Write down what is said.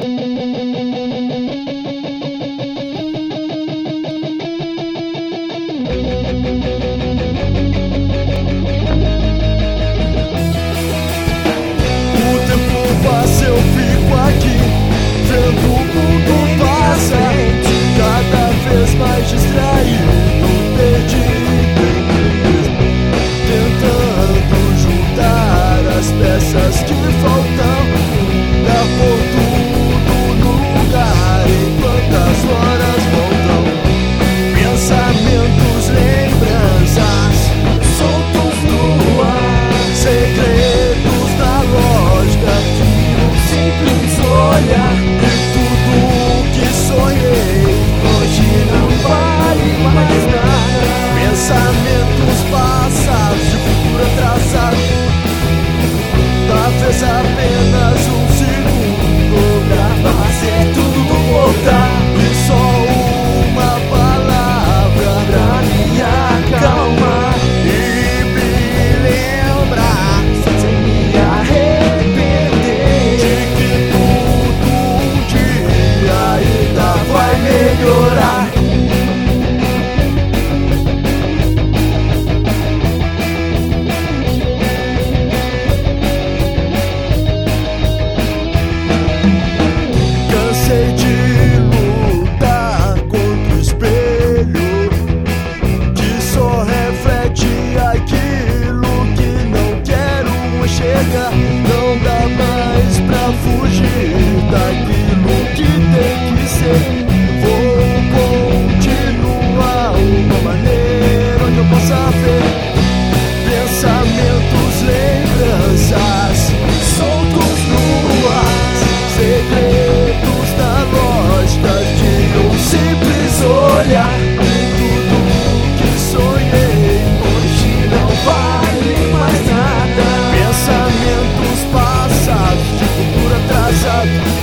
Eu fico aqui, vendo o mundo passar, cada vez mais distraído, perdido em mim mesmo, tentando juntar as peças que faltam pra pôr tudo no lugar enquanto as horas voltam. Pensamentos, lembranças soltos no ar, segredos da lógica que simples olhar, e tudo que sonhei hoje não vale mais nada. Pensamentos passados de futuro atrasado, talvez apenas um segundo pra fazer tudo voltar, e só uma palavra pra me acalmar e me lembrar sem me arrepender de que tudo um dia ainda vai melhorar. Cansei de lutar contra o espelho que só reflete aquilo que não quero enxergar. Não dá mais pra fugir daquilo que tem que ser. Vou continuar uma maneira onde eu possa ver pensamentos, lembranças soltos no ar, segredos da lógica de um simples olhar, e tudo que sonhei hoje não vale mais nada. Pensamentos passados de futuro atrasado,